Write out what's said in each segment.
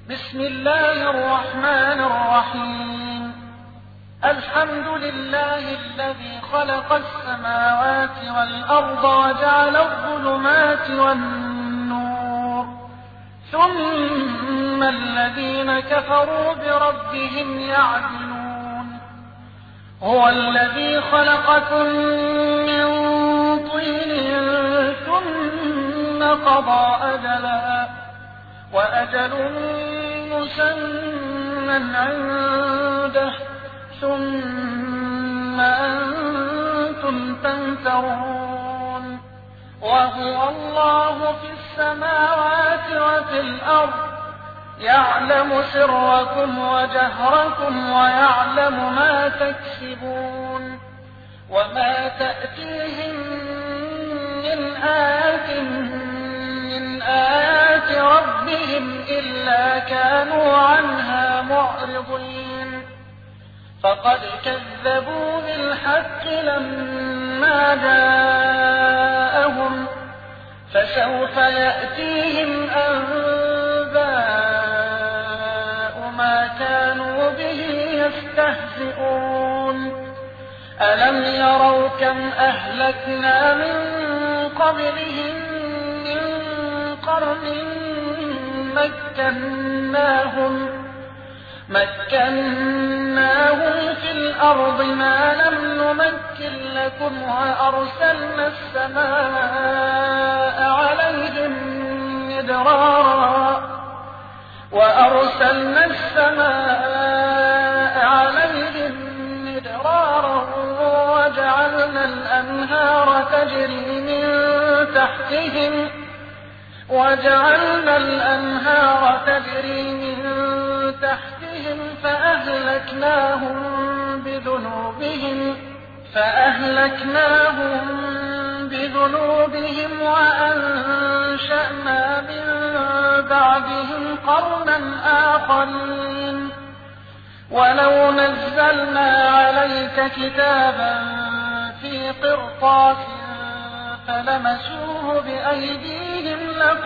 بسم الله الرحمن الرحيم. الحمد لله الذي خلق السماوات والأرض وجعل الظلمات والنور، ثم الذين كفروا بربهم يعدلون. هو الذي خلقكم من طين ثم قضى أجلا وأجل مسمى عنده ثم أنتم تمترون. وهو الله في السماوات وفي الأرض، يعلم سركم وجهركم ويعلم ما تكسبون. وما تأتيهم من آية من آيات ربهم إلا كانوا عنها معرضين. فقد كذبوا بالحق لما جاءهم، فسوف يأتيهم أنباء ما كانوا به يستهزئون. ألم يروا كم أهلكنا من قبلهم من قرن مكناهم في الأرض ما لم نمكن لكم، وأرسلنا السماء عليهم مدرارا وجعلنا الأنهار تجري من تحتهم فأهلكناهم بذنوبهم وأنشأنا من بعدهم قرنا آخرين. ولو نزلنا عليك كتابا في قرطاس فلمسوه بأيديهم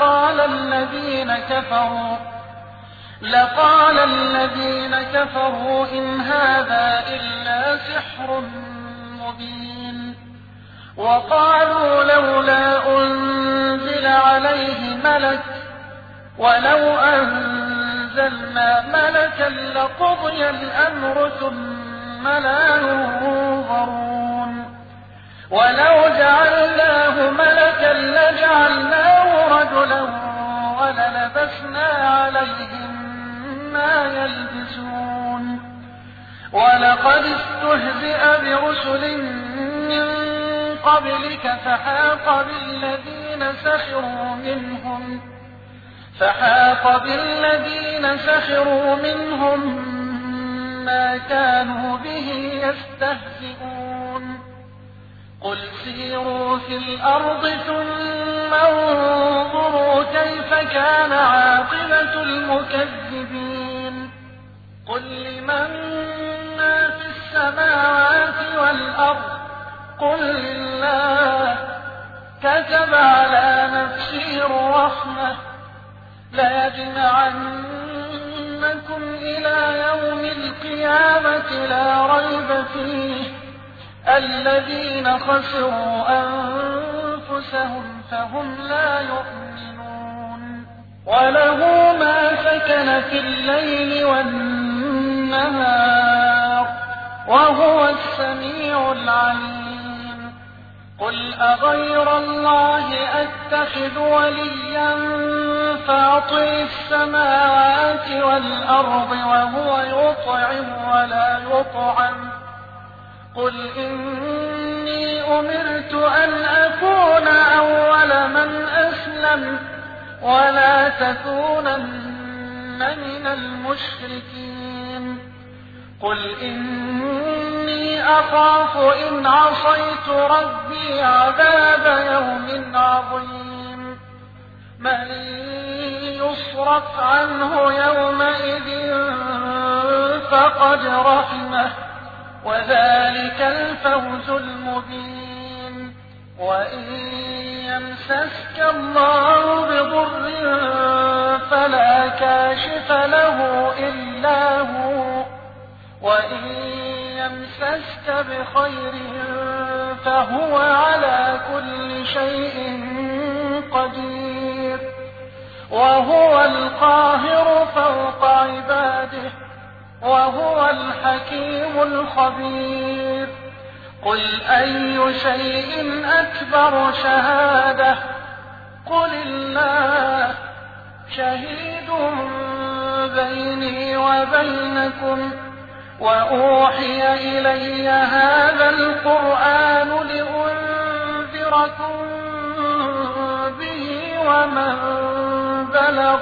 لقال الذين كفروا إن هذا إلا سحر مبين. وقالوا لولا أنزل عليه ملك، ولو أنزلنا ملكا لقضي الأمر ثم لا ينظرون. ولو جعلناه ملكا لجعلناه رجلا وللبسنا عليهم ما يلبسون. ولقد استهزئ برسل من قبلك فحاق بالذين سخروا منهم ما كانوا به يستهزئون. قل سيروا في الأرض ثم انظروا كيف كان عاقبة المكذبين. قل لمن ما في السماوات والأرض قل لله. كتب على نفسه الرحمة ليجمعنكم إلى يوم القيامة لا ريب فيه الذين خسروا أنفسهم فهم لا يؤمنون. وله ما سكن في الليل والنهار وهو السميع العليم. قل أغير الله أتخذ وليا فاطر السماوات والأرض وهو يطعم ولا يطعم. قل إني أمرت أن أكون أول من أسلم ولا تكونن من المشركين. قل إني أخاف إن عصيت ربي عذاب يوم عظيم. من يصرف عنه يومئذ فقد رحمه وذلك الفوز المبين. وإن يمسسك الله بضر فلا كاشف له إلا هو وإن يمسسك بخير فهو على كل شيء قدير وهو القاهر فوق عباده وهو الحكيم الخبير قل أي شيء أكبر شهادة قل الله شهيد بيني وبينكم وأوحي إلي هذا القرآن لأنذركم به ومن بلغ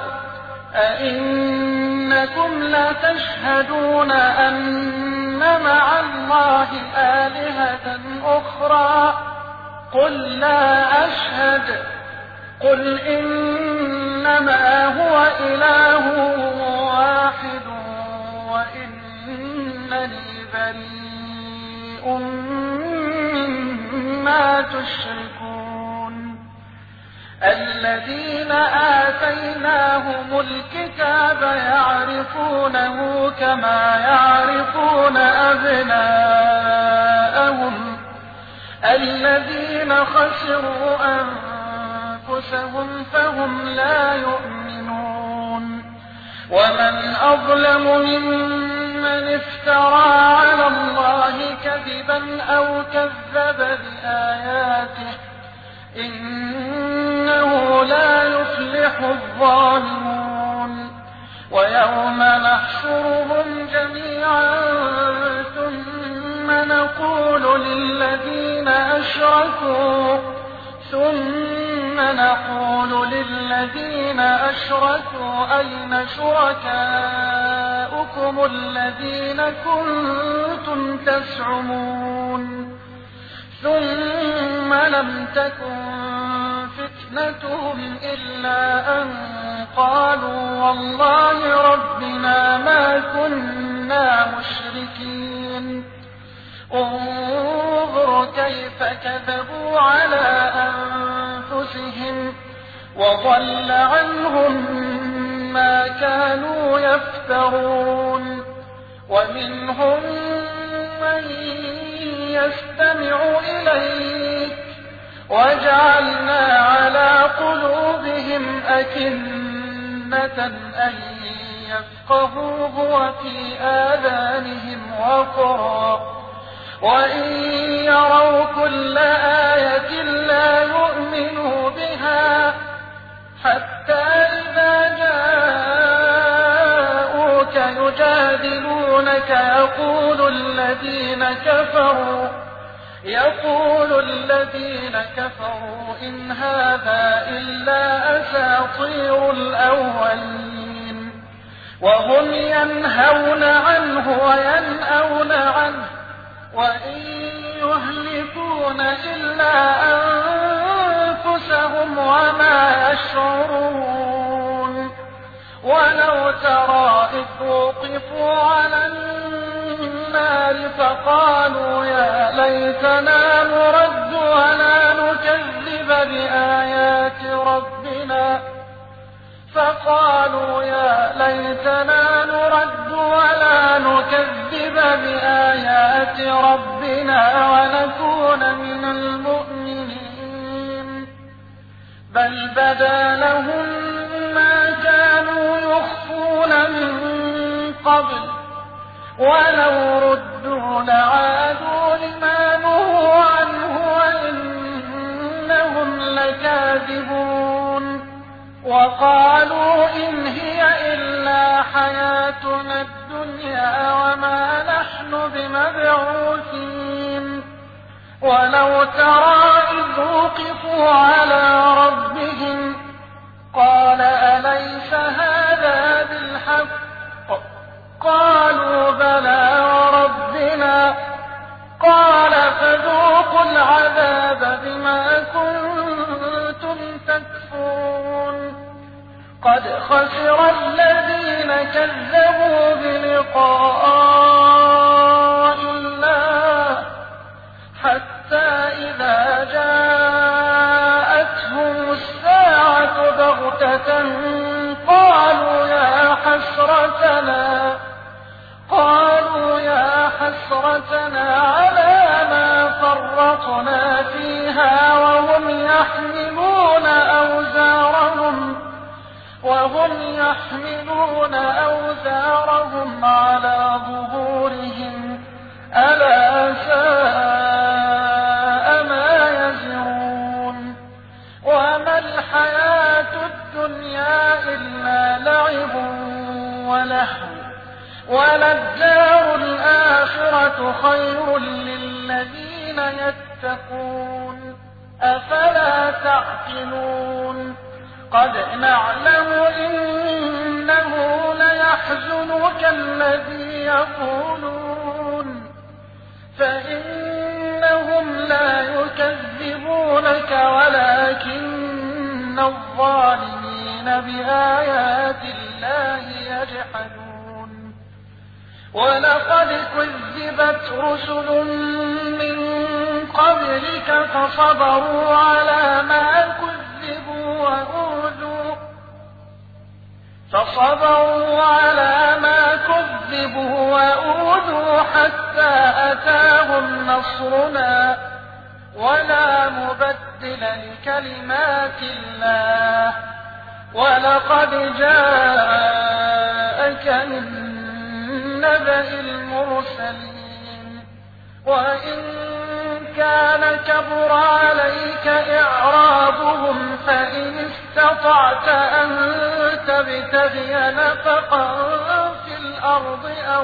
أئنكم لتشهدون أن مع الله آلهة أخرى قل لا أشهد قل إنما هو إله واحد وإنني بريء مما تشركون الذين آتيناهم الكتاب يعرفونه كما يعرفون أبناءهم الذين خسروا أنفسهم فهم لا يؤمنون ومن أظلم ممن افترى على الله كذبا أو كذب بآياته إنه لا يفلح الظالمون ويوم نحشرهم جميعا ثم نقول للذين أشركوا أين شركاؤكم الذين كنتم تزعمون ثم لم تكن فتنتهم إلا أن قالوا والله ربنا ما كنا مشركين انظر كيف كذبوا على أنفسهم وضل عنهم ما كانوا يفترون ومنهم من يستمع إليك وجعلنا على قلوبهم أكنة أن يفقهوه وفي آذانهم وقرا وإن يروا كل آية لا يؤمنوا بها حتى إذا جاءوك يجادلونك يقول الذين كفروا إن هذا إلا أساطير الأولين وهم ينهون عنه وينأون عنه وإن يهلكون إلا أنفسهم وما يشعرون ولو ترى إذ وقفوا على النار فقالوا يا ليتنا نرد ولا نكذب بآيات ربنا ونكون من المؤمنين بل بدا لهم ما كانوا يخفون من قبل ولو ردوا لعادوا لما نهوا عنه وإنهم لكاذبون وقالوا إن هي إلا حياتنا الدنيا وما نحن بمبعوثين ولو ترى إذ وقفوا على ربهم قال أليس هذا بالحق قالوا بلى وربنا قال فذوقوا العذاب بما كنتم تكفرون قد خسر الذين كذبوا بلقاء الله حتى إذا جاءتهم حسرتنا على ما فرطنا فيها وهم يحملون أوزارهم على ظهورهم ألا ساء ما يزرون وما الحياة الدنيا إلا لعب ولهو وللدار الآخرة خير للذين يتقون أفلا تعقلون قد نعلم إنه ليحزنك الذي يقولون فإنهم لا يكذبونك ولكن الظالمين بآيات الله يجحدون ولقد كذبت رسل من قبلك فصبروا على ما كذبوا وأوذوا حتى أتاهم نصرنا ولا مبدل لكلمات الله ولقد جاءك من نبأ المرسلين وإن كان كبر عليك إعرابهم فإن استطعت أن تبتغي نفقا في الأرض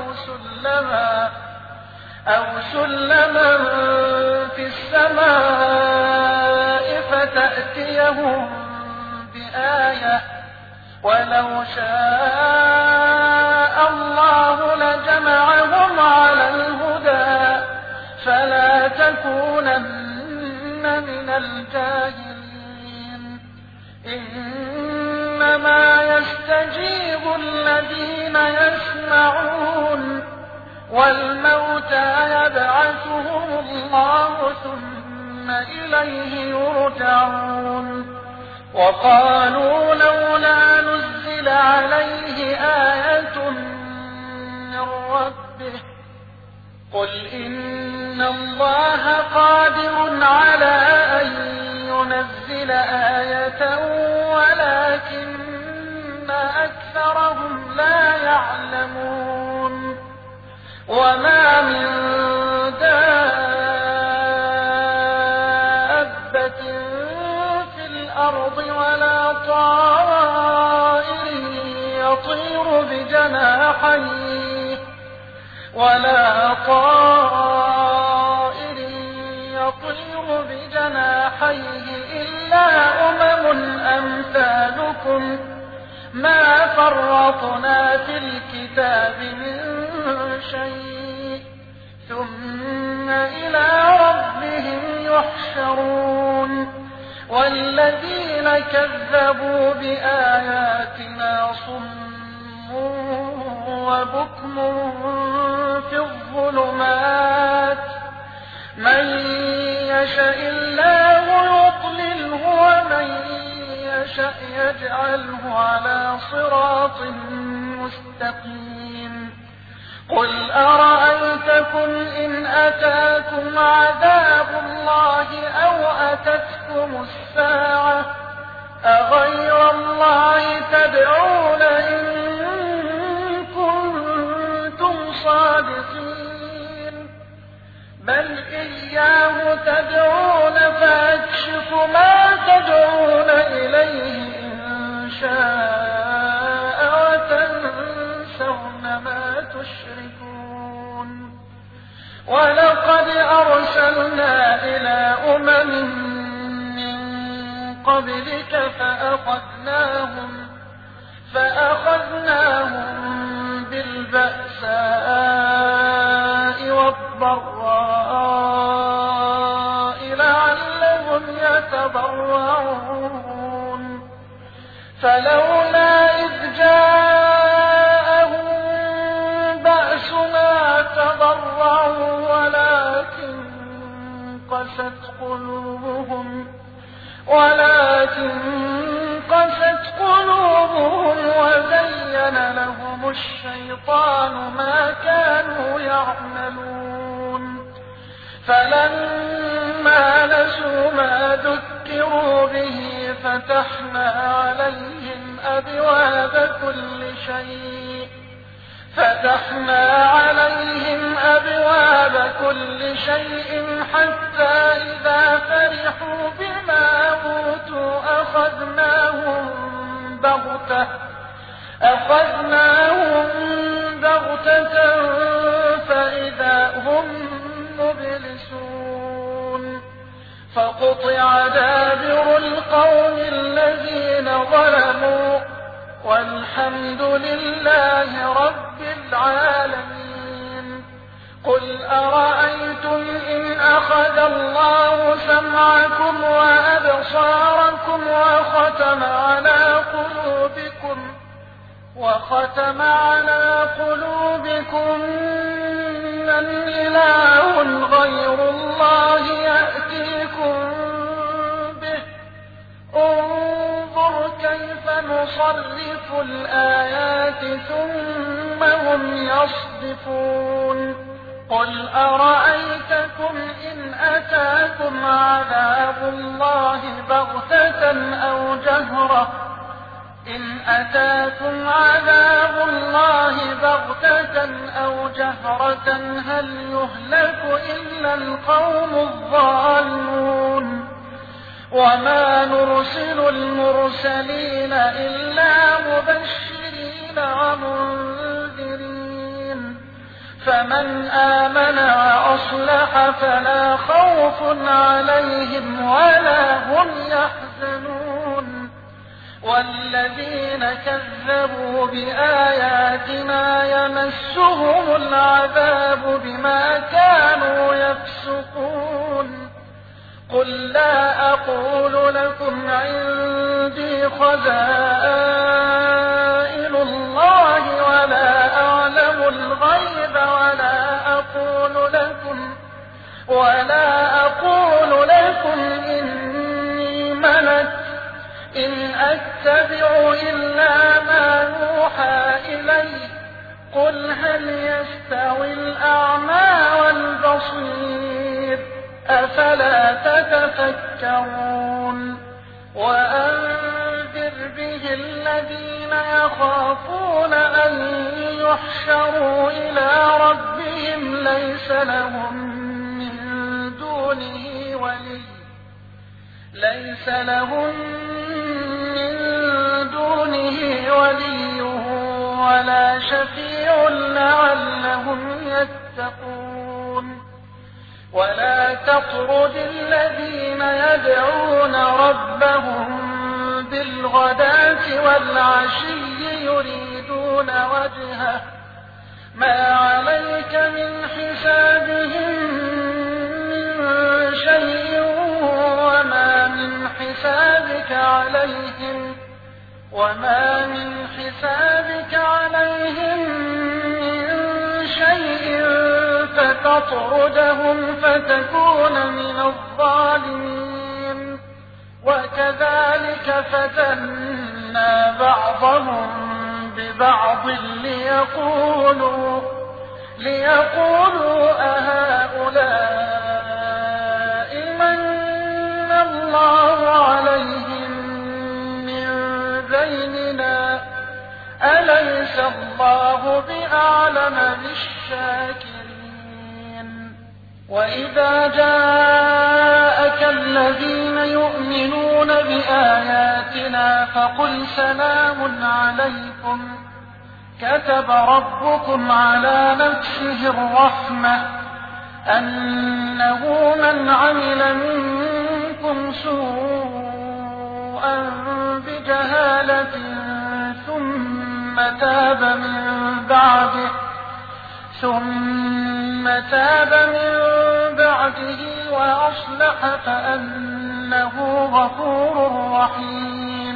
أو سلما في السماء فتأتيهم بآية ولو شاء الله لجمعهم على الهدى فلا تكونن من الجاهلين إنما يستجيب الذين يسمعون والموتى يبعثهم الله ثم إليه يرجعون وقالوا لولا نزل عليه آية من ربه قل إن الله قادر على أن ينزل آية ولكن أكثرهم لا يعلمون وما من دابة في الأرض ولا طائر يطير بجناحيه إلا أمثالكم ما فرطنا في الكتاب من شيء ثم إلى ربهم يحشرون والذين كذبوا بآياتنا صم وبكم في الظلمات من يشاء الله يضلله ومن يشاء يجعله على صراط مستقيم قل أرأيتكم إن أتاكم عذاب الله أو أتتكم الساعة أغير الله تدعون إن كنتم صادقين بل إياه تدعون فأكشف ما تدعون إليه إن شاء وتنسون ما تشركون ولقد أرسلنا إلى أمم من قبلك فأخذناهم بالبأساء والضراء لعلهم يتضرعون فلولا إذ جاءهم بأسنا تضرعوا ولكن قست قلوبهم وزين لهم الشيطان ما كانوا يعملون فلما نسوا ما ذكروا به فتحنا عليهم أبواب كل شيء حتى إذا فرحوا بما أوتوا أخذناهم بغتة فإذا هم مبلسون فقطع دابر القوم الذين ظلموا والحمد لله رب العالمين. قل أرأيتم إن أخذ الله سمعكم وأبصاركم وختم على قلوبكم من إله غير الله يأتيكم به انظر كيف نصرف الآيات ثم هم يصدفون. قل أرأيتكم إن أتاكم عذاب الله بغتة أو جهرة هل يهلك إلا القوم الظالمون. وما نرسل المرسلين إلا مبشرين ومنذرين فمن آمن وأصلح فلا خوف عليهم ولا هم يحزنون. والذين كذبوا بآياتنا يمسهم العذاب بما كانوا يفسقون. قل لا أقول لكم عندي خزائن الله ولا أعلم الغيب ولا أقول لكم إني ملك إن أتبع إلا ما يوحى إلي. قل هل يستوي الأعمى والبصير أفلا تتفكرون. وأنذر به الذين يخافون أن يحشروا إلى ربهم ليس لهم من دونه ولي ولا شفيع لعلهم يتقون. ولا تطرد الذين يدعون ربهم بالغداة والعشي يريدون وجهه ما عليك من حسابهم من شيء وما من حسابك عليهم من شيء فتطردهم فتكون من الظالمين. وكذلك فتنا بعضهم ببعض ليقولوا أهؤلاء من الله عليهم من بيننا أليس الله بأعلم بالشاكرين. وإذا جاءك الذين يؤمنون بآياتنا فقل سلام عليكم كتب ربكم على نفسه الرحمة أنه من عمل منكم سوءا بجهالة ثم تاب من بعده وأصلح فأنه غفور رحيم.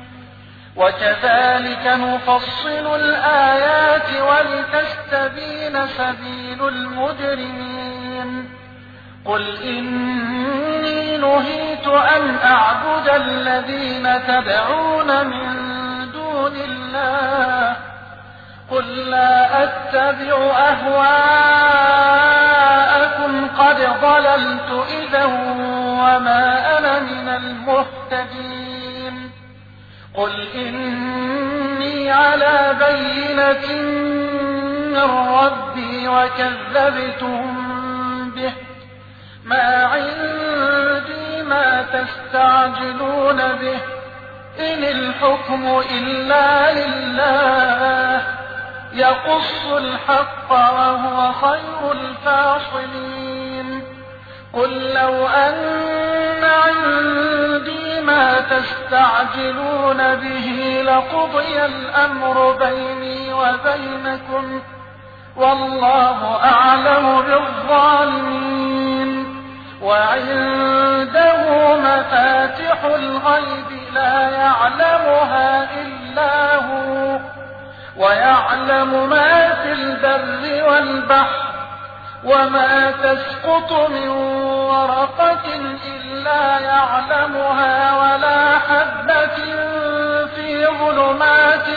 وكذلك نفصل الآيات ولتستبين سبيل المجرمين. قل إني نهيت أن أعبد الذين تدعون من دون الله قل لا أتبع أهواءكم قد ضللت إذا وما أنا من المهتدين. قل إني على بينة من ربي وكذبتم به، ما عندي ما تستعجلون به، إن الحكم إلا لله يقص الحق وهو خير الفاصلين. قل لو أن عندي ما تستعجلون به لقضي الأمر بيني وبينكم والله أعلم بالظالمين. وعنده مفاتح الغيب لا يعلمها إلا هو، ويعلم ما في البر والبحر، وما تسقط من ورقة إلا يعلمها، ولا حبة في ظلمات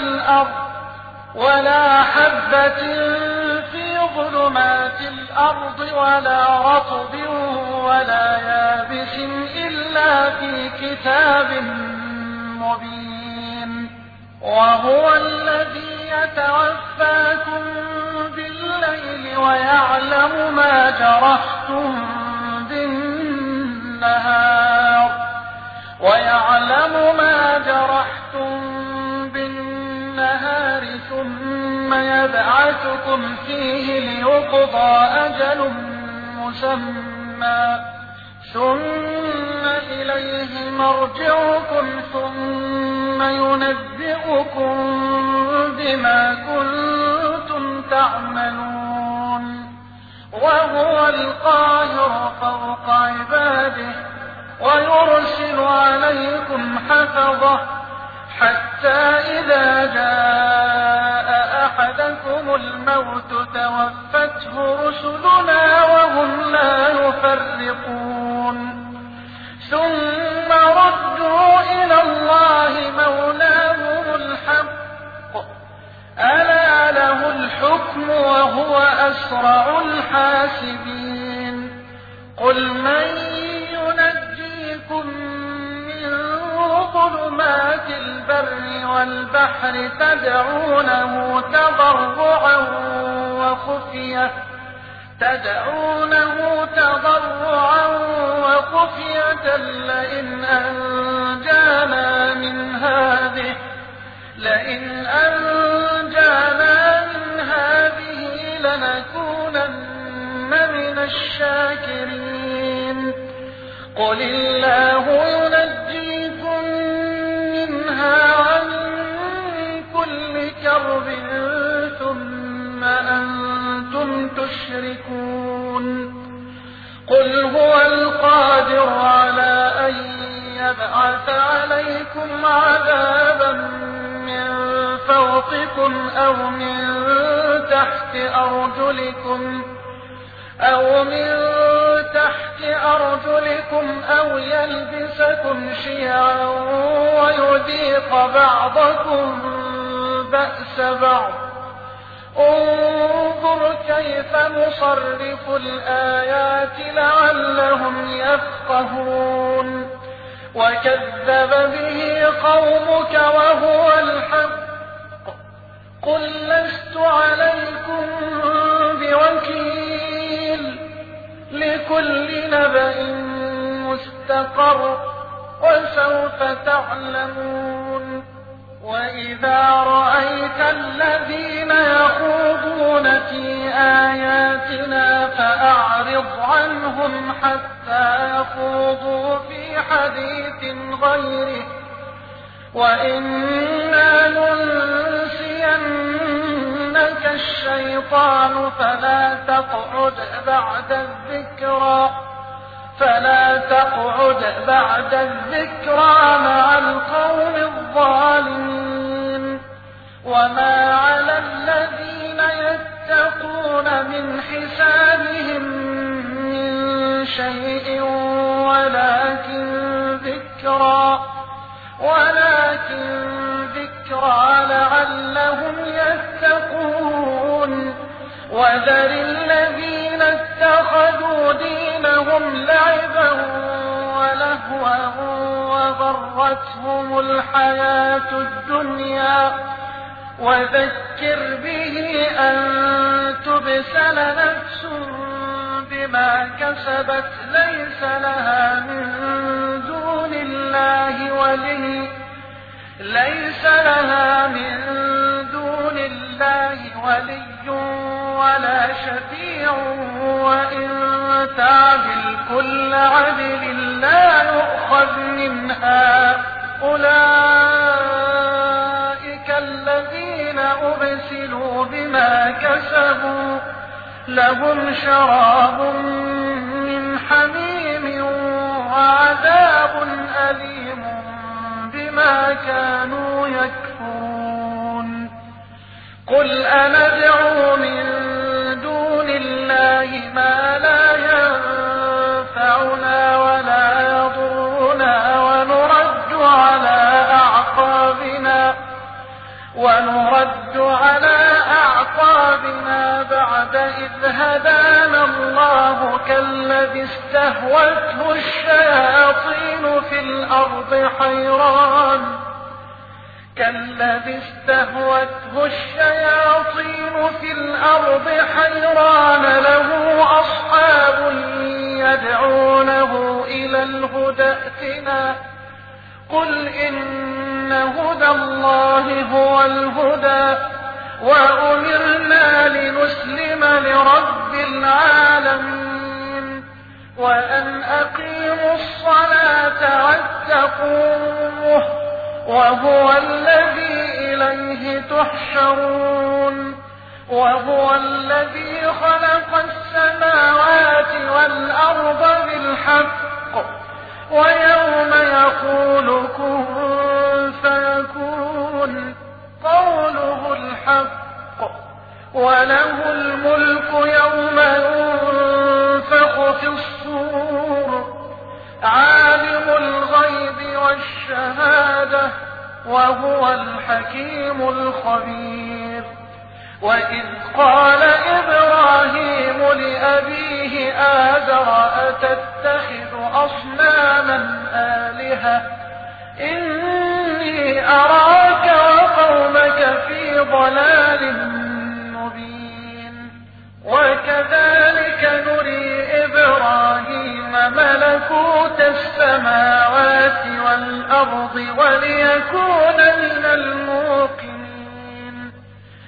الأرض ولا رطب ولا يابس إلا في كتاب مبين. وهو الذي يتوفاكم بالليل ويعلم ما جرحتم بالنهار ثم يبعثكم فيه ليقضى أجل مسمى، ثم إليه مرجعكم ثم ينبئكم بما كنتم تعملون. وهو القاهر فوق عباده ويرسل عليكم حفظه حتى إذا جاء أحدكم الموت توفته رسلنا وهم لا يفرقون، ثم ردوا إلى الله مولاهم الحق ألا له الحكم وهو أسرع الحاسبين. قل من ينجيكم من ظلمات البر والبحر تدعونه تضرعا وخفية لئن أنجانا من هذه لنكونن من الشاكرين. قل الله ينجيكم منها ومن كل كرب ثم أنتم تشركون. قل هو القادر على أن يبعث عليكم عذابا من فوقكم أو من تحت أرجلكم أو يلبسكم شيعا ويذيق بعضكم بأس بعض. انظر كيف نصرف الآيات لعلهم يفقهون. وكذب به قومك وهو الحق. قل لست عليكم بوكيل لكل نبأ مستقر وسوف تعلمون. وإذا رأيت الذين يخوضون في آياتنا فأعرض عنهم حتى يخوضوا في حديث غيره، وإنا ننسينك الشيطان فلا تقعد بعد الذكرى مع القوم الظالمين. وما على الذين يتقون من حسابهم من شيء ولكن ذكرى لعلهم يتقون. وذر الذين اتخذوا اتخذوا دينهم لعبا ولهوا وغرتهم الحياة الدنيا وذكر به أن تبسل نفس بما كسبت ليس لها من دون الله ولي ولا شفيع وإن تعدل كل عدل لا يؤخذ منها أولئك الذين أبسلوا بما كسبوا لهم شراب من حميم وعذاب أليم بما كانوا يكفرون قل أندعو من دون الله ما لا ينفعنا ولا يضرنا ونرد على أعقابنا بعد إذ هدانا الله كالذي استهوته الشياطين في الأرض حيران له أصحاب يدعونه إلى الهدى ائتنا قل إن هدى الله هو الهدى وأمرنا لنسلم لرب العالمين وأن أقيموا الصلاة واتقوه وهو الذي إليه تحشرون وهو الذي خلق السماوات والأرض بالحق ويوم يقول كن فيكون قوله الحق وله الملك يوم ينفخ في الصور عالم الغيب والشهادة وهو الحكيم الخبير وإذ قال إبراهيم لأبيه آزر أتتخذ أصناما آلهة إني أراك وقومك في ضلال مبين وكذلك نري إبراهيم ملكوت السماوات والأرض وليكون من الموقنين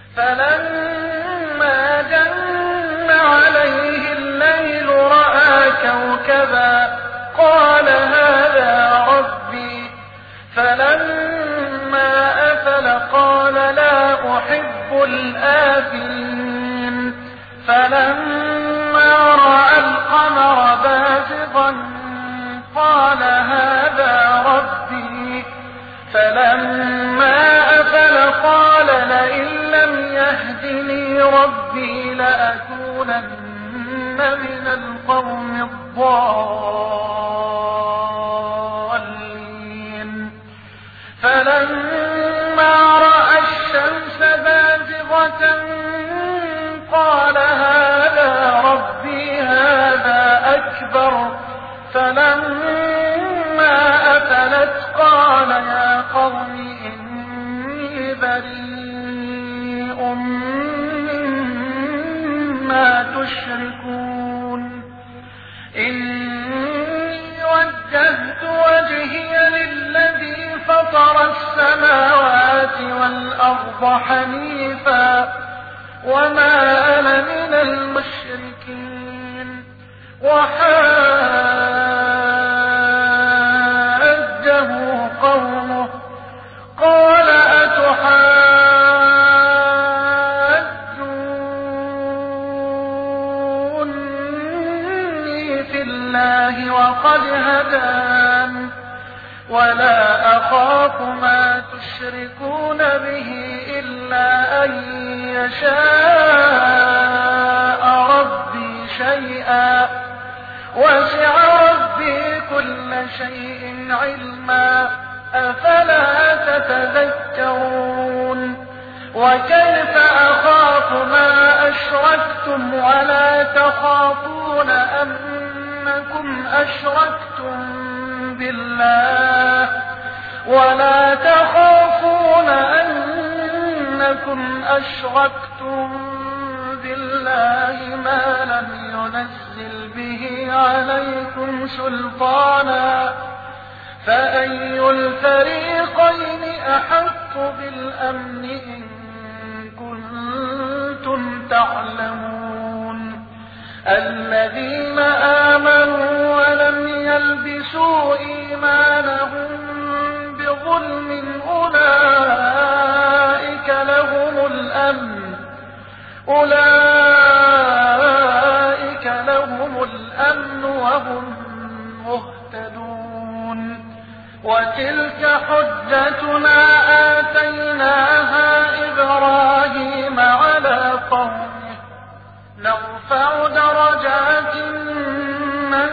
فلما جن عليه الليل رأى كوكبا قال هذا ربي فلما أفل قال لا أحب الآفلين فلما رأى القمر بازغا قال هذا ربي فلما أفل قال لئن لم يهدني ربي لأكونن من القوم الضالين فلما رأى الشمس بازغة قال هذا ربي هذا أكبر فلما أفلت قال يا قوم إني بريء مما تشركون إني وجهت وجهي للذي فطر السماوات والأرض حنيفا وما أنا من المشركين وحاجه قومه قال أتحاجوني في الله وقد هدان ولا أخاف ما تشركون به إلا أن يشاء ربي شيئا وسع ربي كل شيء علما أفلا تتذكرون وكيف أخاف ما أشركتم ولا تخافون أنكم أشركتم بالله ما لم ينزل به عليكم سلطانا فأي الفريقين أحق بالأمن إن كنتم تعلمون الذين آمنوا ولم يلبسوا إيمانهم بظلم أولئك لهم الأمن وهم مهتدون وتلك حجتنا آتيناها إبراهيم على قومه نرفع درجات من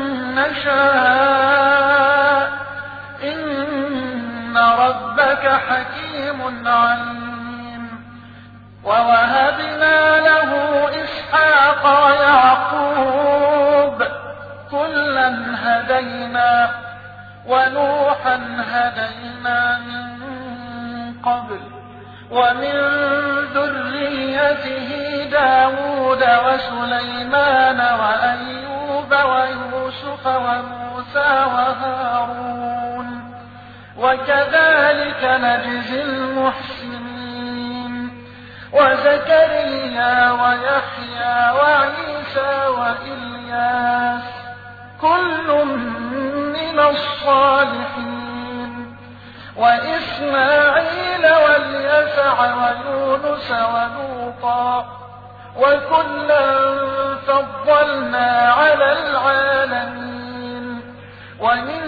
نشاء إن ربك حكيم عليم ووهبنا له إسحاق ويعقوب كلا هدينا ونوحا هدينا من قبل ومن ذريته داود وسليمان وأيوب ويوسف وموسى وهارون وكذلك نجزي المحسنين وزكريا ويحيى وعيسى وإلياس كل من الصالحين وإسماعيل واليسع ويونس ولوطا وكلا فضلنا على العالمين ومن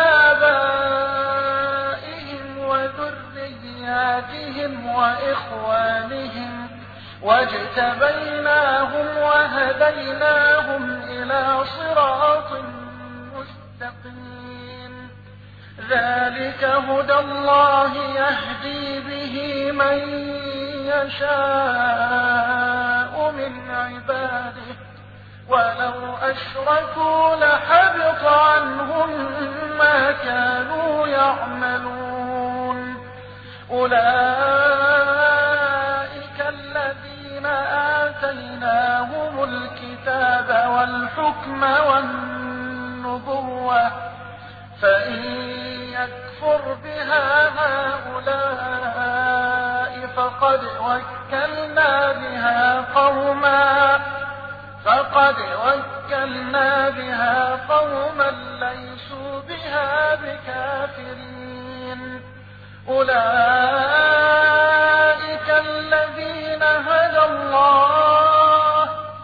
آبائهم وذرياتهم وإخوانهم واجتبيناهم وهديناهم إلى صراط مستقيم ذلك هدى الله يهدي به من يشاء من عباده ولو أشركوا لحبط عنهم ما كانوا يعملون أولئك الذين آتيناهم الكتاب والحكم والنبوة فإن يكفر بها هؤلاء فقد وكلنا بها قوما ليسوا بها بكافرين أولئك الذين هدى الله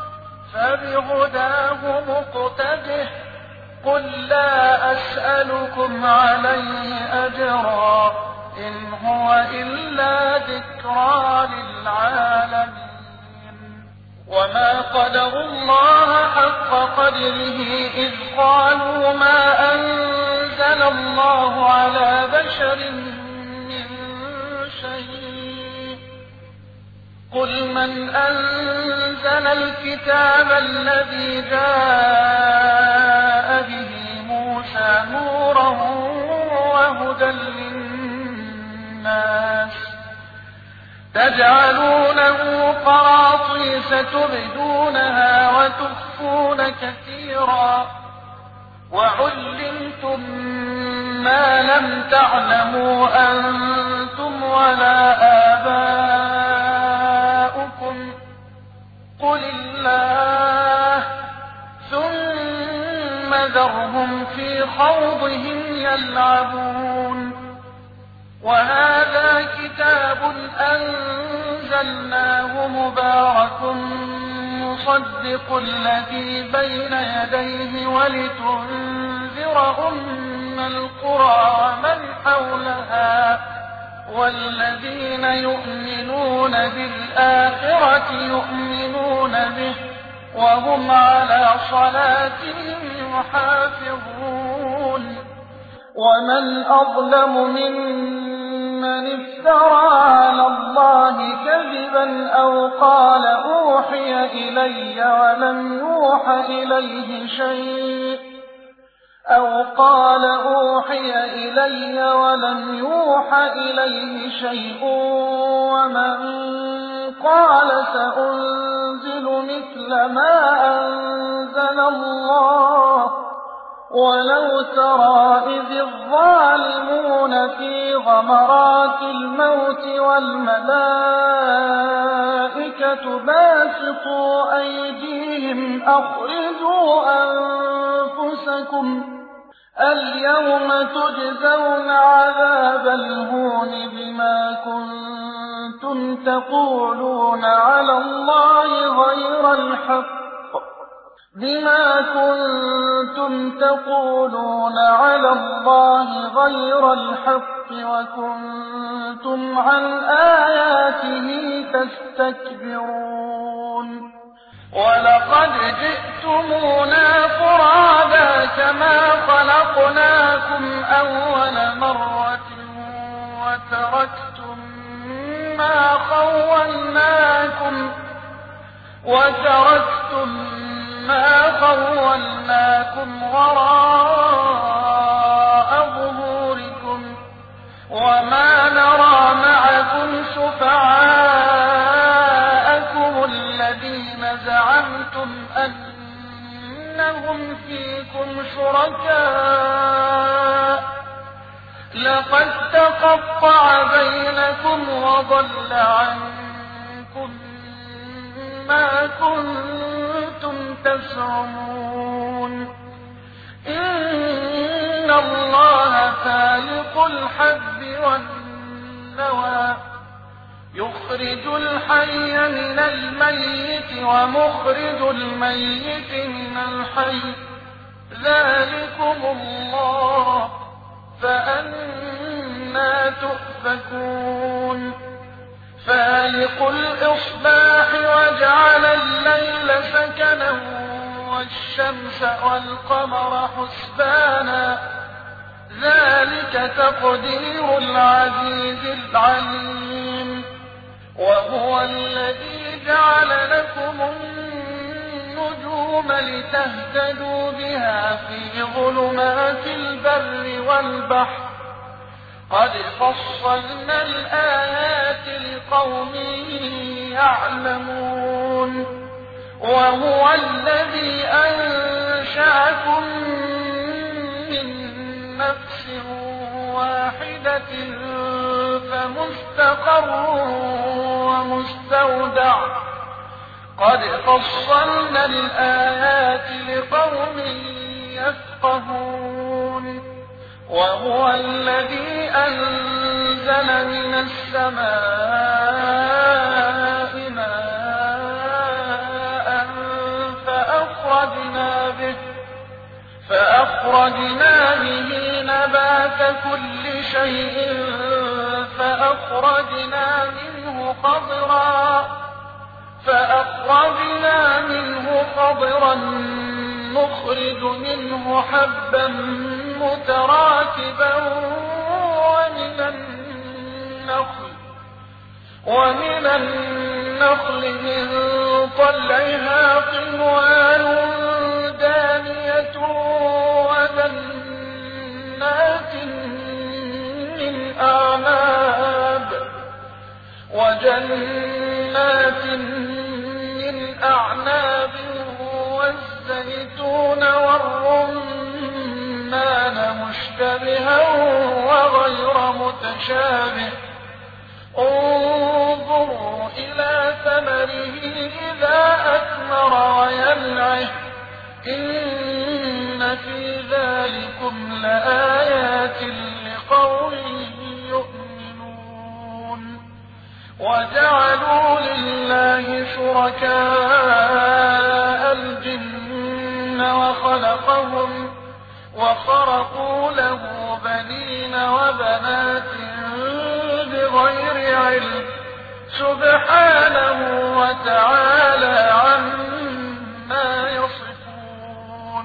فبهداه مقتده قل لا أسألكم عليه أجرا إن هو إلا ذكرى للعالمين وما قدروا الله حق قدره إذ قالوا ما أنزل الله على بشر من شيء قل من أنزل الكتاب الذي جاء به موسى نورا وهدى للناس تجعلونه قراطيس تبدونها وتخفون كثيرا وعلمتم ما لم تعلموا أنتم ولا آباؤكم قل الله ثم ذرهم في خوضهم يلعبون وهذا كتاب أنزلناه مبارك مصدق الذي بين يديه ولتنذر أم القرى ومن حولها والذين يؤمنون بالآخرة يؤمنون به وهم على صلاتهم يحافظون ومن أظلم ممن من افترى على الله كذبا أو قال أوحي إلي ولم يوحى إليه شيء ومن قال سأنزل مثل ما أنزل الله ولو ترى إذ الظالمون في غمرات الموت والملائكة باسطوا أيديهم أخرجوا أنفسكم اليوم تجزون عذاب الهون بما كنتم تقولون على الله غير الحق وكنتم عن آياته تستكبرون ولقد جئتمونا فرادا كما خلقناكم أول مرة وتركتم ما خولناكم وراء ظهوركم وما نرى معكم شفعاءكم الذين زعمتم أنهم فيكم شركاء لقد تقطع بينكم وضل عنكم ما كنتم تزعمون إن الله فالق الحب والنوى يخرج الحي من الميت ومخرج الميت من الحي ذلكم الله فأنى تؤفكون فالق الإصباح وجعل الليل سكنا والشمس والقمر حسبانا ذلك تقدير العزيز العليم وهو الذي جعل لكم النجوم لتهتدوا بها في ظلمات البر والبحر قد فصلنا الآيات لقوم يعلمون وهو الذي أنشأكم من نفس واحدة فمستقر ومستودع قد فصلنا الآيات لقوم يفقهون وهو الذي أنزل من السماء ماء فأخرجنا به نبات كل شيء فأخرجنا منه خضرا نخرج منه حبا متراكبا ومن النخل من طلعها قنوان دانية وجنات من أعناب والزيتون والرمان مشتبها وغير متشابه انظروا إلى ثمره إذا أثمر وينعه إن في ذلكم لآيات لقوم يؤمنون وجعلوا لله شركاء الجن وخرقوا له بنين وبنات بغير علم سبحانه وتعالى عما يصفون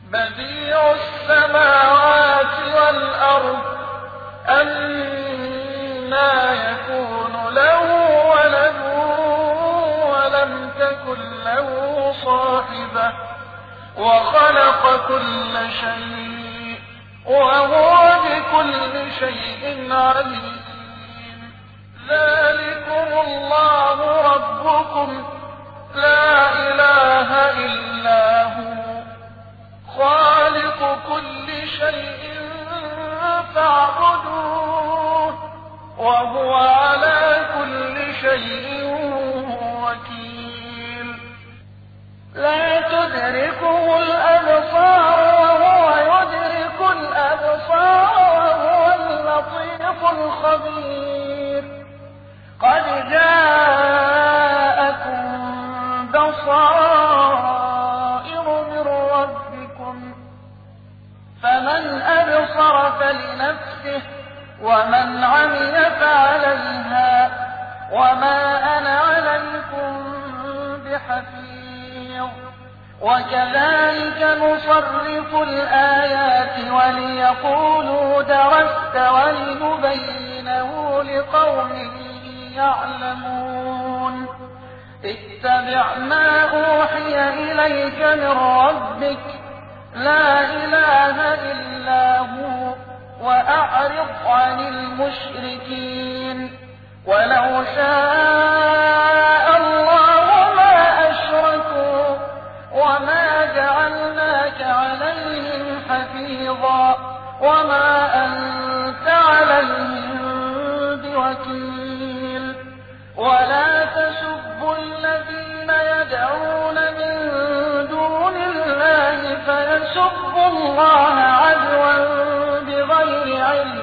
بديع السماوات والأرض أنى تكن له صاحبة وخلق كل شيء وهو بكل شيء عليم. ذلكم الله ربكم لا إله إلا هو خالق كل شيء فاعبدوه وهو على كل شيء وكيل. لا تدركه الأبصار وهو يدرك الأبصار وهو اللطيف الخبير. قد جاءكم بصائر من ربكم فمن أبصر فلنفسه ومن عمي فعليها وما أنا عليكم بحفيظ. وكذلك نصرف الآيات وليقولوا درست ولنبينه لقوم يعلمون. اتبع ما أوحي إليك من ربك لا إله إلا هو وأعرض عن المشركين. ولو شاء الله ما أشركوا وما جعلناك عليهم حفيظا وما أنت عليهم بوكيل. ولا تسبوا الذين يدعون من دون الله فيسبوا الله عدوا بغير علم.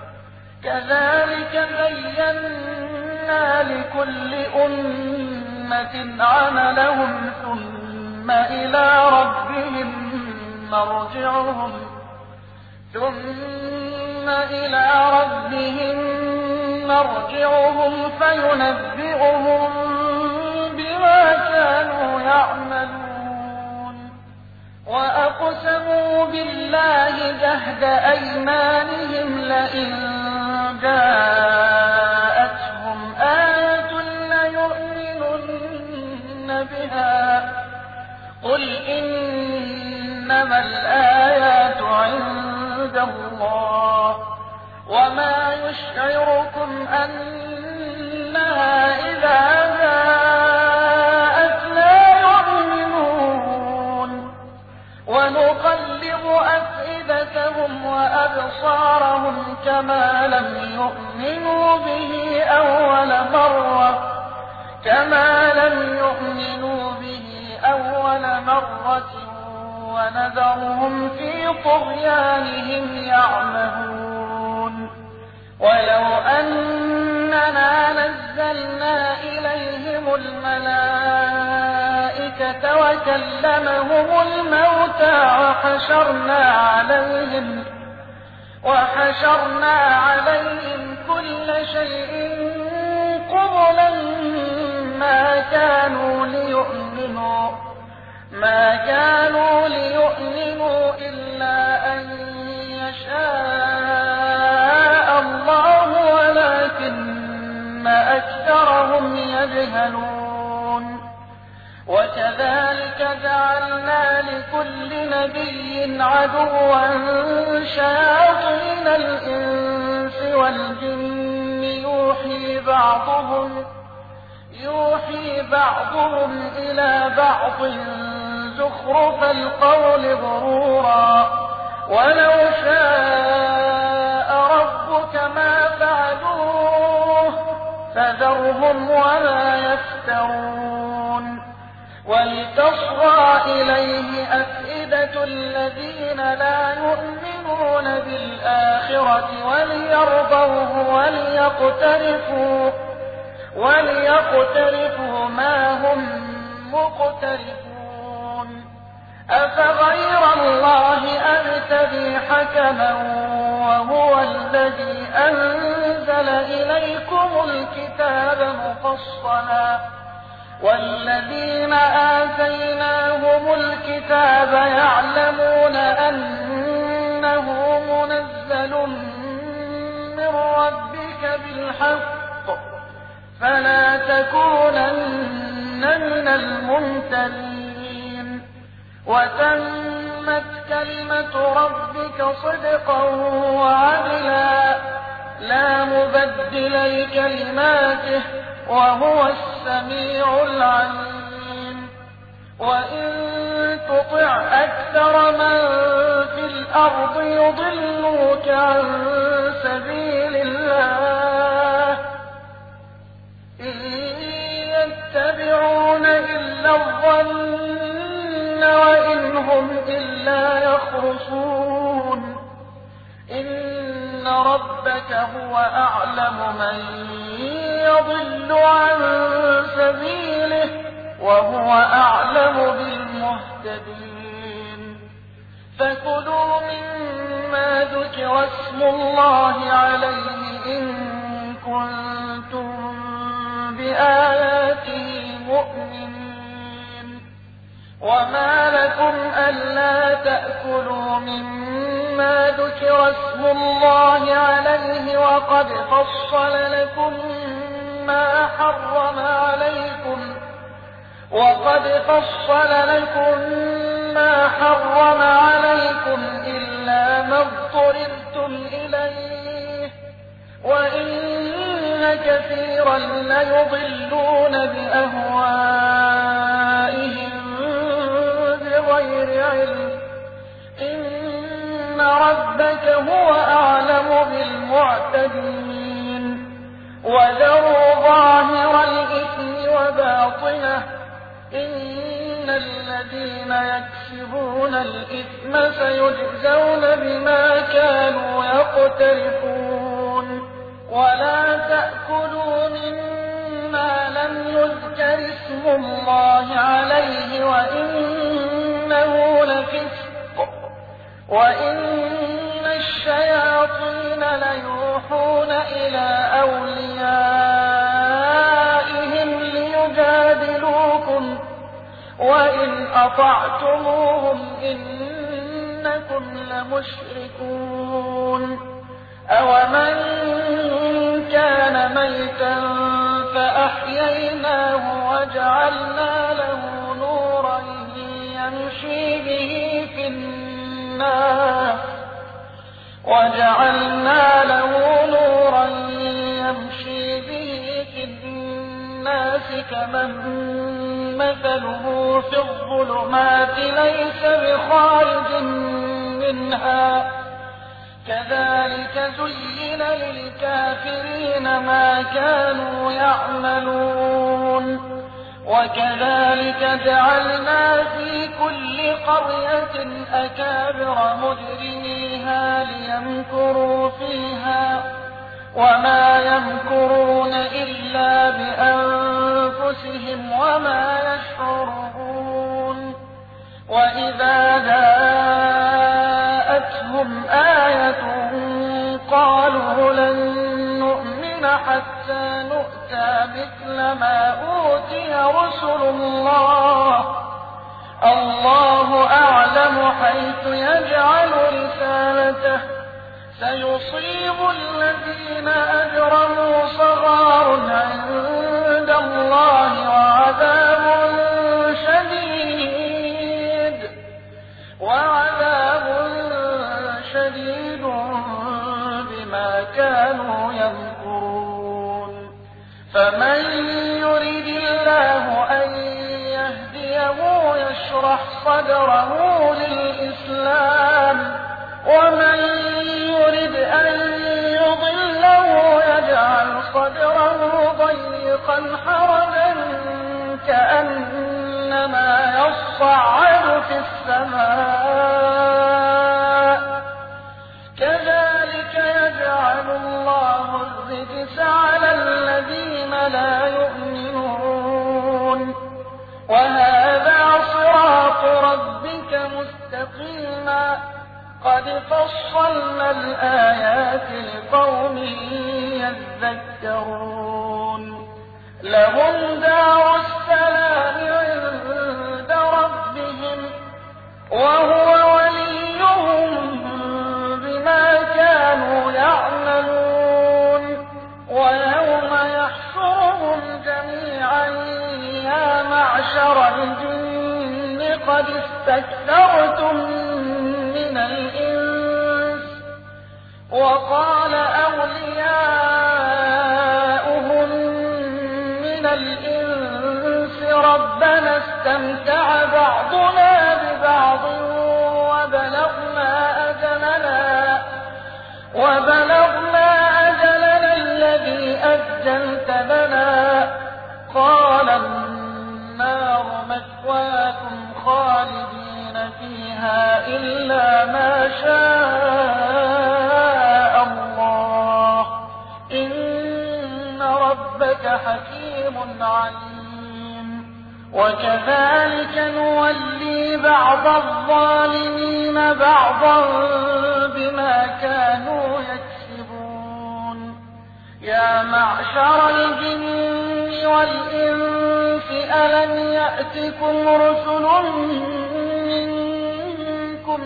كذلك زينا لكل أمة عملهم ثم إلى ربهم مرجعهم فينبئهم بما كانوا يعملون. وأقسموا بالله جهد أيمانهم لئن جاءتهم آية ليؤمنن بها قل إنما الآيات عند الله وما يشعركم أنها إذا جاءت لا يؤمنون. ونقلب أفئدتهم وأبصارهم كما لم يؤمنوا به أول مرة ونذرهم في طغيانهم يعمهون. ولو أننا نزلنا إليهم الملائكة وكلمهم الموتى وحشرنا عليهم كل شيء قبلا ما كانوا ليؤمنوا إلا أن يشاء الله ولكن أكثرهم يجهلون. وكذلك جعلنا لكل نبي عدوا شياطين الإنس والجن يوحي بعضهم إلى بعض زخرف القول غرورا. ولو شاء ربك ما فعلوه فذرهم وما يفترون. ولتصغى إليه أفئدة الذين لا يؤمنون بالآخرة وليرضوه وليقترفوا ما هم مقترفون. أفغير الله أبتغي حكما وهو الذي أنزل إليكم الكتاب مفصلا والذين آتيناهم الكتاب يعلمون أنه منزل من ربك بالحق فلا تكونن من وتمت كلمة ربك صدقا وعدلا لا مبدل لكلماته وهو السميع العليم وإن تطع أكثر من في الأرض يضلوك عن سبيل الله إن يتبعون إلا الظن وإن هم إلا يخرصون إن ربك هو أعلم من يضل عن سبيله وهو أعلم بالمهتدين فكلوا مما ذكر اسم الله عليه إن كنتم بآياته مؤمنين وما لكم ألا تأكلوا مما ذكر اسم الله عليه وقد فصل لكم ما حرم عليكم إلا ما اضطررتم إليه وإن كثيرا ليضلون بأهوائهم بغير علم إن ربك هو أعلم بالمعتدين وذروا ظاهر الإثم وباطنه إن الذين يكسبون الإثم سيجزون بما كانوا يقترفون ولا تأكلوا مما لم يذكر اسم الله عليه وإنه لفسق وإن الشياطين ليوحون إلى أوليائهم ليجادلوكم وإن أطعتموهم إنكم لمشركون أومن كان ميتا فأحييناه وجعلنا له نورا يمشي به في الناس كمن مثله في الظلمات ليس بخارج منها كذلك زين للكافرين ما كانوا يعملون وكذلك جعلنا في كل قرية أكابر مجرميها ليمكروا فيها وما يمكرون إلا بأنفسهم وما يشعرون وإذا جاءتهم آية قالوا لن نؤمن حتى نؤتى مثل ما أوتي رسل الله أعلم حيث يجعل رسالته سيصيب الذين أجرموا صغار عند الله وعذاب شديد بما كانوا يمكرون فمن يريد الله أن يهديه يشرح صدره للإسلام ومن يرد أن يضله يجعل صدره ضيقا حرجا كأنما يصعد في السماء كذلك يجعل الله الرجس على الذين لا يؤمنون وهذا صراط ربك مستقيما قد فصلنا الآيات لقوم يذكرون لهم دار السلام عند ربهم وهو وليهم بما كانوا يعملون ويوم يحشرهم جميعا يا معشر الجن قد استكثرتم من الإنس. وقال أولياؤهم من الإنس ربنا استمتع بعضنا ببعض وبلغنا أجلنا الذي أجلت لنا. قال النار مثواكم خالدين فيها إلا ما شاء الله إن ربك حكيم عليم. وكذلك نولي بعض الظالمين بعضا بما كانوا يكسبون. يا معشر الجن والإنس ألم يأتكم رسل منكم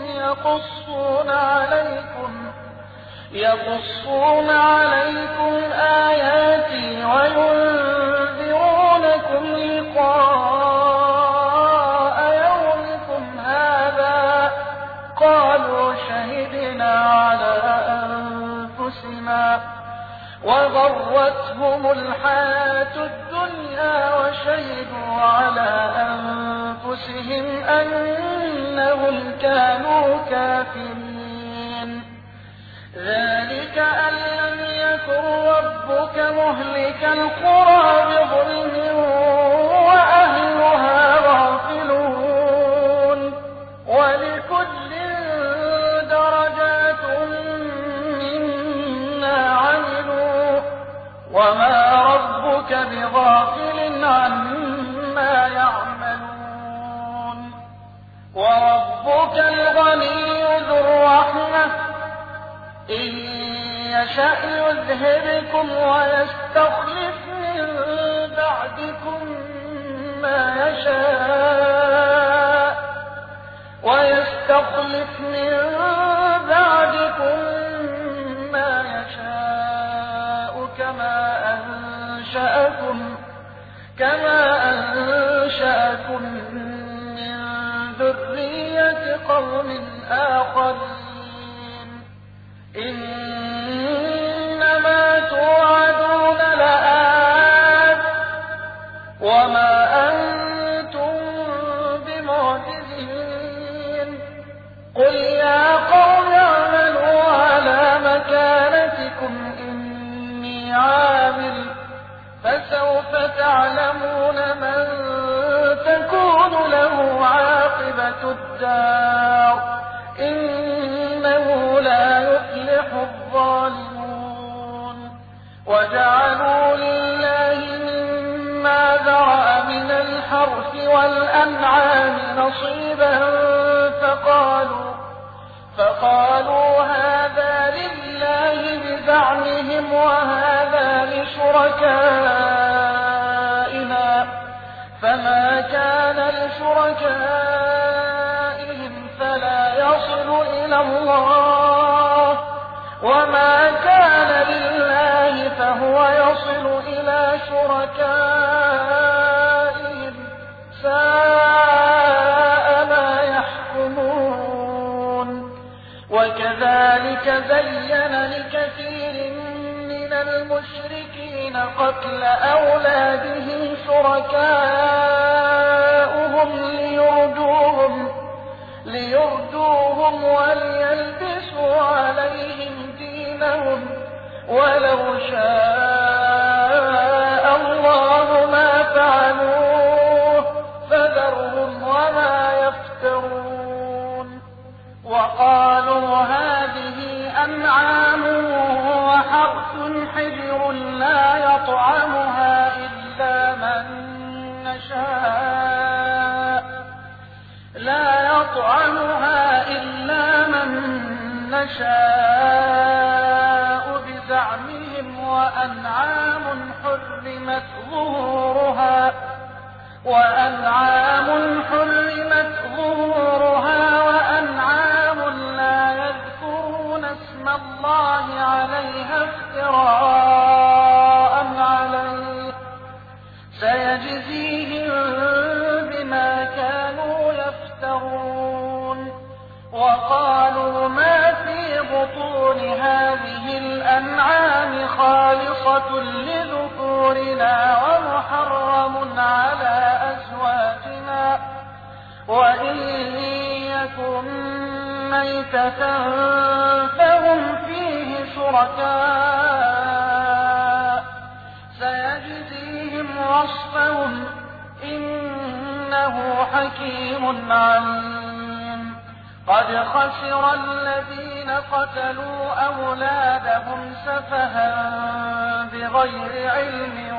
يقصون عليكم آياتي وينذرونكم لقاء يومكم هذا. قالوا شهدنا على أنفسنا وغرتهم الحياة الدنيا وشهدوا على أنفسهم أنهم كانوا كافرين. ذلك أن لم يكن ربك مهلك القرى بظلم وأهلها غافلون. ولكل درجات مما عملوا وما ربك بغافل عما يعملون. وربك الغني ذو الرحمة إن يشأ يذهبكم ويستخلف من بعدكم ما يشاء كما أنشأكم من ذرية قوم آخرين. إنما توعدون لآت وما أنتم بمعجزين. قل يا قوم اعملوا على مكانتكم إني عامل فسوف تعلمون من تكون له عاقبة الدار إنه لا يفلح الظالمون. وجعلوا لله مما ذرأ من الحرث والأنعام نصيبا فقالوا هذا لله بزعمهم وهذا لشركائنا فما كان لشركائهم فلا يصل إلى الله وما كان لله فهو يصل إلى شركائهم ساء ما يحكمون. وكذلك زين لكثير من المشركين قتل أولادهم شركاؤهم ليردوهم وليلبسوا عليهم دينهم ولو شاء الله ما فعلوه فذرهم وما يفترون. وقالوا هذه أنعام وحرث حجر لا يطعمها إلا من نشاء بزعمهم وأنعام حرمت ظهورها وأنعام لا يذكرون اسم الله عليها افتراء عليه سيجزيهم بما كانوا يفترون. عصمة لذكورنا ومحرم على أزواجنا، وإن يكن ميتة فهم فيه شركاء سيجزيهم وصفهم إنه حكيم عليم. قد خسر الذين قتلوا أولادهم سفها بغير علم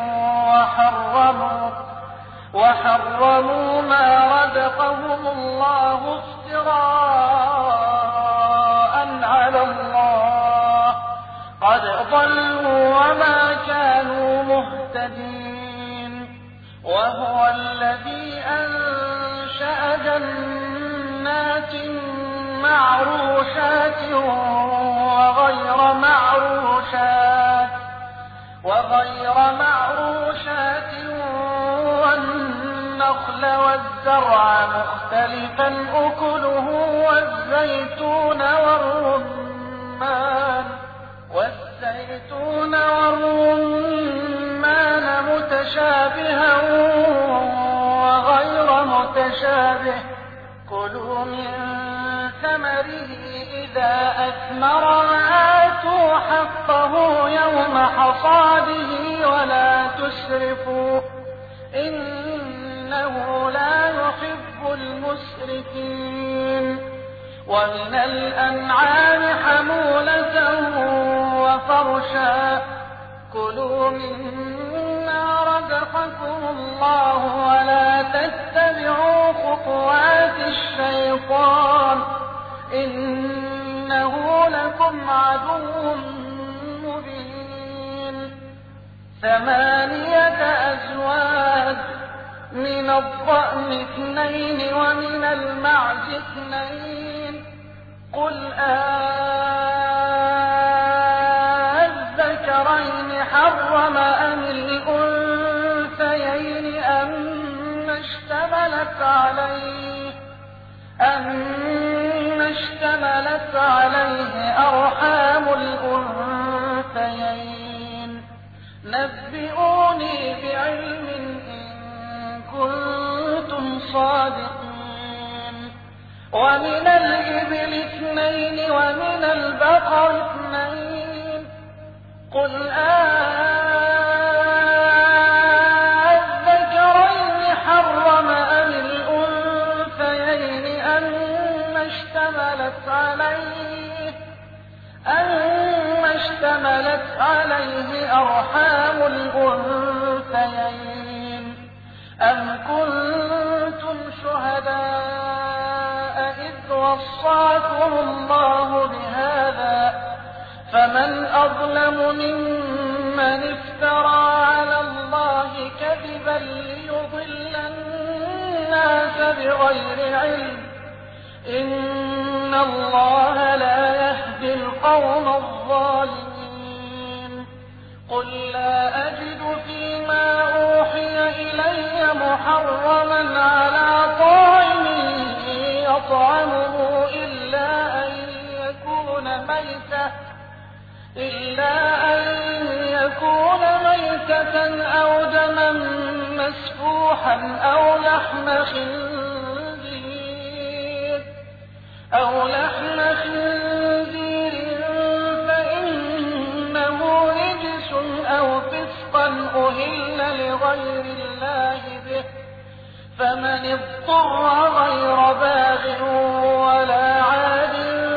وحرموا ما رزقهم الله افتراء على الله، قد ضلوا وما كانوا مهتدين. وهو الذي أنشأ جنات معروشات وغير معروشات والنخل والزرع مختلفا أكله والزيتون والرمان متشابها وغير متشابه، كلوا من ثمره إذا أثمر وآتوا حقه يوم حصاده ولا تسرفوا إنه لا يحب المسرفين. ومن الأنعام حمولة وفرشا، كلوا مما رزقكم الله ولا تتبعوا خطوات الشيطان إنه لكم عدو مبين. 8 أزواج، من الضأن 2 ومن المعز 2، قل أذكرين حرم أم الأنثيين أم اشتملت عليه أرحام الأنثيين. نبئوني بعلم إن كنتم صادقين. ومن الإبل 2 ومن البقر 2، قل أذكرين حرم أم الأنثيين أم اشتملت عليه أرحام الأنثيين. أم كنتم شهداء إذ وصاكم الله بهذا، فمن أظلم ممن افترى على الله كذبا ليضل الناس بغير علم، إن الله لا يهدي القوم الظالمين. قل لا أجد فيما أوحي إلي محرما على طاعم يطعمه إلا أن يكون ميتة أو دما مسفوحا أو لحم خنزير فإنه رجس أو فسقا أهل لغير الله به، فمن اضطر غير باغ ولا عاد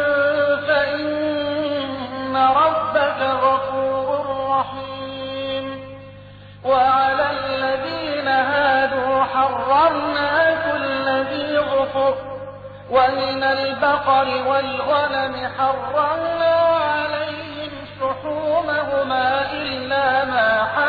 فإن ربك غفور رحيم. وعلى الذين هادوا حرمنا كل ذي ظفر، ومن البقر والغنم حرمنا عليهم شحومهما إلا ما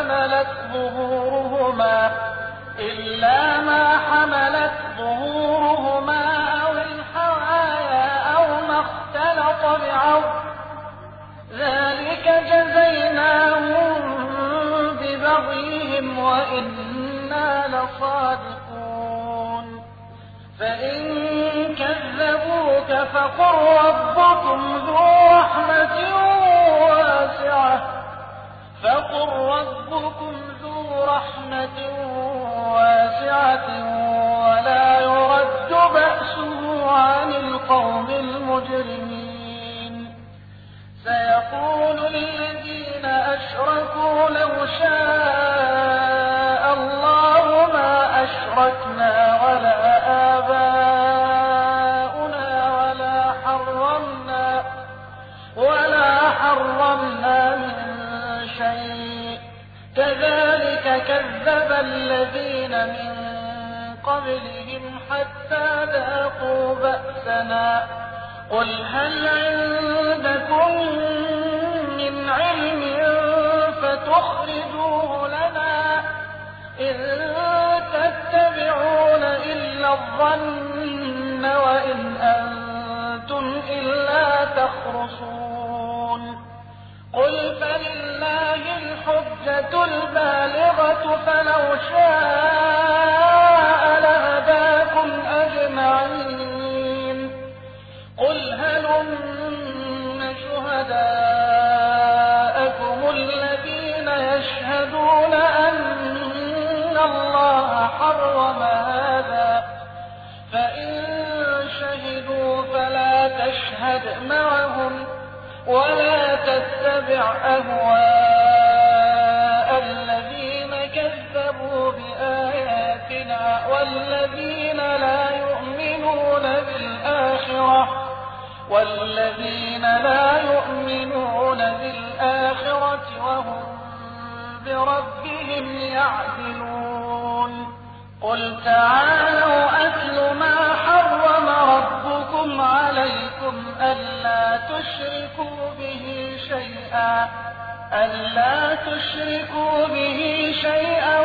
حملت ظهورهما أو الحوايا أو ما اختلط بعظم، ذلك جزيناهم ببغيهم وإنا لصادقون. فإن كذبوك فقل ربكم ذو رحمة واسعة ربكم ذو رحمة واسعة ولا يرد بأسه عن القوم المجرمين. سيقول الذين أشركوا لو شاء الله ما أشركنا ولا آباؤنا ولا حرمنا من شيء كذلك كذب الذين من قبلهم حتى ذاقوا بأسنا. قل هل عندكم من علم فتخرجوه لنا إن تتبعون إلا الظن وإن أنتم إلا تخرصون. قل فلله الحجة البالغة فلو شاء لهداكم أجمعين. قل هلم شهداءكم الذين يشهدون أن الله حرم هذا فإن شهدوا فلا تشهد معهم ولا تتبع أهواء الذين كذبوا بآياتنا والذين لا يؤمنون بالآخرة وهم بربهم يعدلون. قل تعالوا أتل ما حرم ربكم عليكم ألا تشركوا به شيئا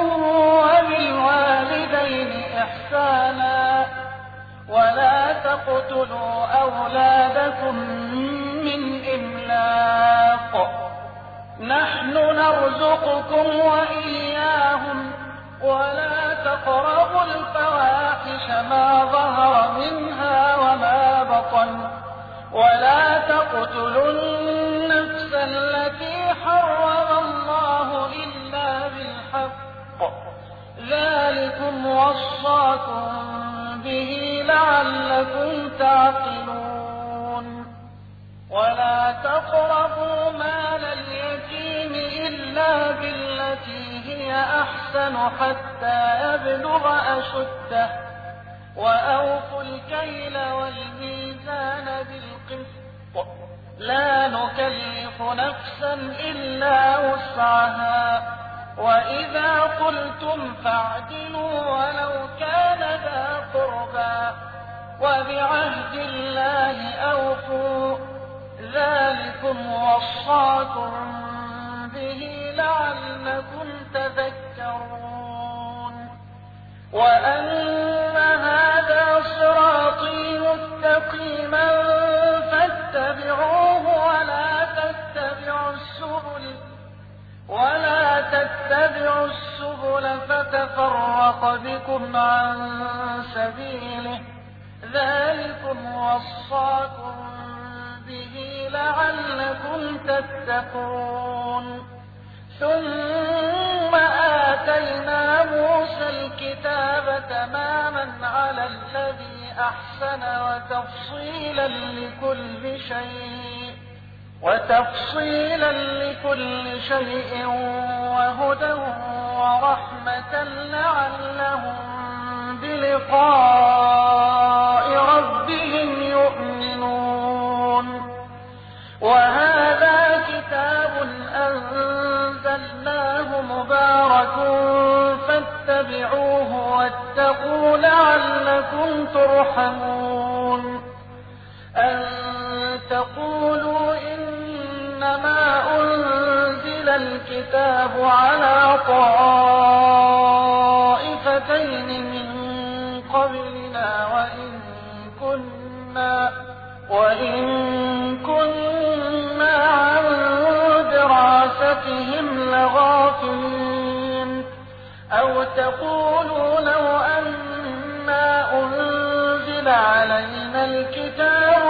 وبالوالدين إحسانا ولا تقتلوا أولادكم من إملاق نحن نرزقكم وإياهم ولا تقربوا الفواحش ما ظهر منها وما بطن ولا تقتلوا النفس التي حرم الله إلا بالحق ذلكم وصاكم به لعلكم تعقلون. ولا تقربوا مال اليتيم إلا بالتي هي أحسن حتى يبلغ أشده وأوفوا الكيل والميزان بالقسط لا نكلف نفسا إلا وسعها وإذا قلتم فاعدلوا ولو كان ذا قربى وبعهد الله أوفوا ذلكم وصاكم به لعلكم تذكرون. وأن هذا صراطي مستقيما فاتبعوه ولا تتبعوا السبل فتفرق بكم عن سبيله ذلكم وصاكم به لعلكم تتقون. ثم آتينا موسى الكتاب تماما على الذي أحسن وتفصيلا لكل شيء وهدى ورحمة لعلهم بلقاء ربهم يؤمنون. وهذا كتاب أنزلناه مبارك فاتبعوه واتقوا لعلكم ترحمون. أن تقولوا إنما أنزل الكتاب على طائفتين من قبلنا وإن كنا عن دراستهم لغافلين. أو تقولوا لو أنا أنزل علينا الكتاب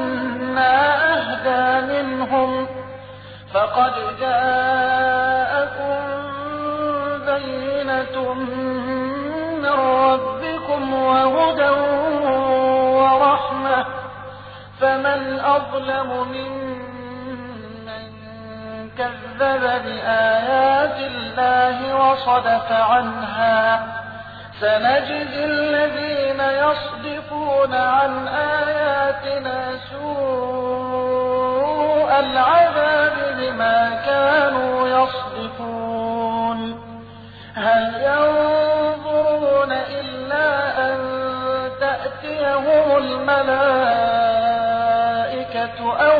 لكنا أهدى منهم فقد جاءكم من ربكم وهدى ورحمة فمن أظلم ممن كذب بآيات الله وصدف عنها سنجزي الذين يصدفون عن آياتنا سوء العذاب بما كانوا يصدفون هل ينظرون إلا أن تأتيهم الملائكة أو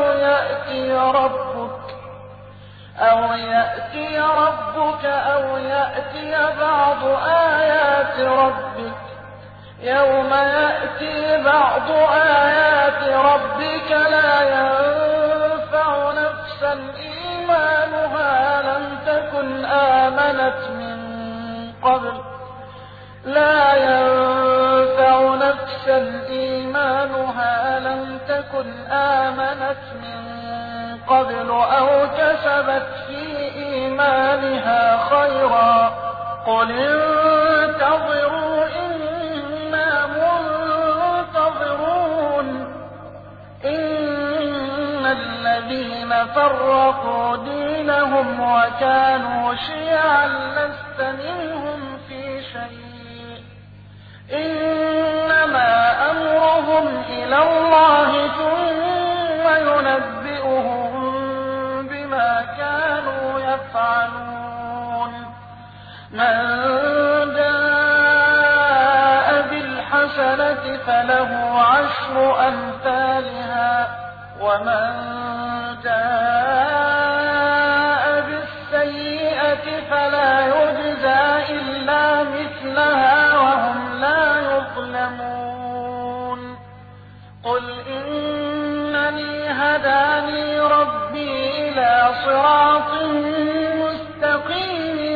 يأتي ربك أو يأتي بعض آيات ربك يوم يأتي بعض آيات ربك لا ينفع نفسا إيمانها لم تكن آمنت من قبل أو كسبت في إيمانها خيرا قل انتظروا إنا منتظرون إن الذين فرقوا دينهم وكانوا شيعا لست منهم في شيء إنما أمرهم إلى الله ثم ينبئهم بما كانوا يفعلون من جاء بالحسنة فله عشر أمثالها ومن جاء بالسيئة فلا يجزى إلا مثلها وهم لا يظلمون قل إنني هداني ربي إلى صراط مستقيم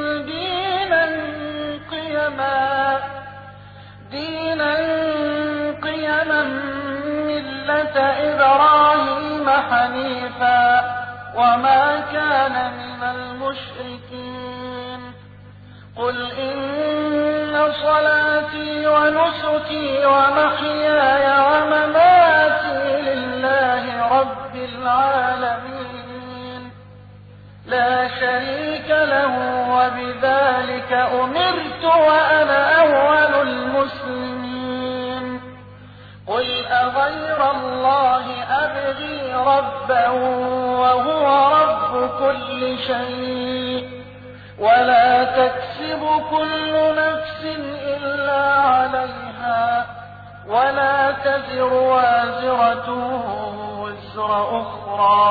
دينا قيما ملة إبراهيم حنيفا وما كان من المشركين قل إن صلاتي ونسكي ومحياي ومماتي لله رب العالمين لا شريك له وبذلك أمرت وأنا أول المسلمين قل أغير الله أبغي ربا وهو رب كل شيء ولا تكسب كل نفس إلا عليها ولا تزر وازرة وزر أخرى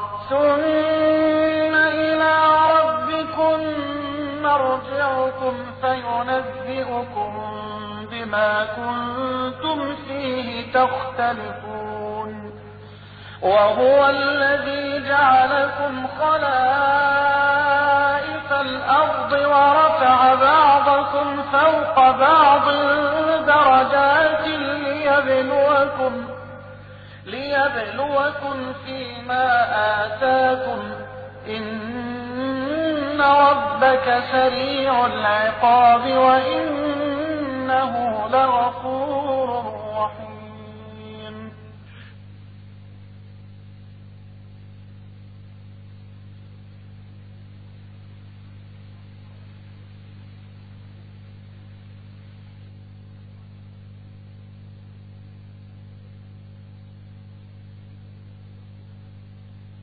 ثم إلى ربكم مرجعكم فينبئكم بما كنتم فيه تختلفون وهو الذي جعلكم خلائف الأرض ورفع بعضكم فوق بعض درجات ليبلوكم فيما آتاكم إن ربك سريع العقاب وإنه لغفور رحيم